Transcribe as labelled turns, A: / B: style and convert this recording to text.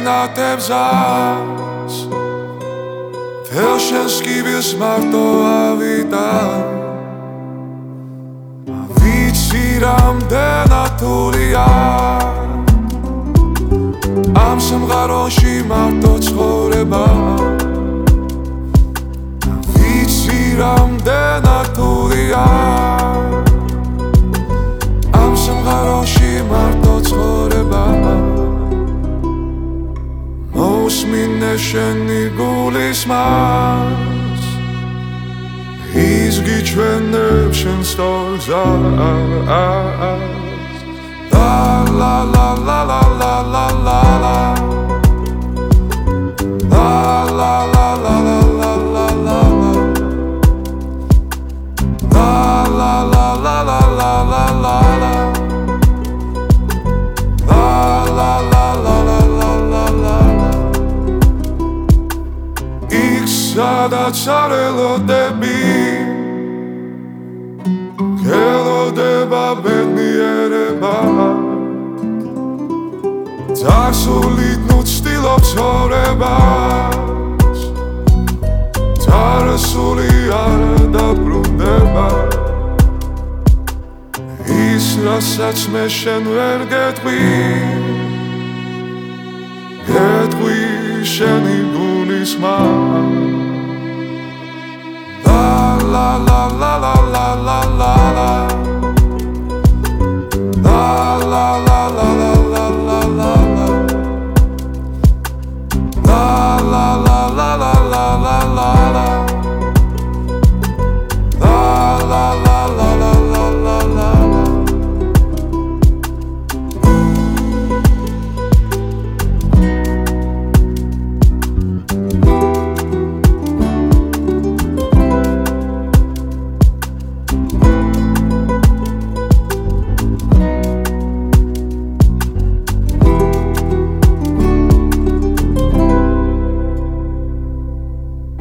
A: წინათებზას თელ შენს კიბილს მარტო ავიდა ვიცი რამდენად თულია ამ სამყაროში მარტო ცხოვრება ვიცი რამდენად თულია ამ სამყაროში მარტო ცხოვრება მოსმინე შენი გულის მას ის გიჩვენებს შენ სწორ გზას La la la la la la la la La la la la la la la la La la la la la la la la La la la la la la la la იქ სადაც არ ელოდები გელოდება ბედნიერება წარსულით ნუ ცდილობ ცხოვრებას წარსული არ დაბრუნდება ის რასაც მე შენ ვერ გეტყვი შენი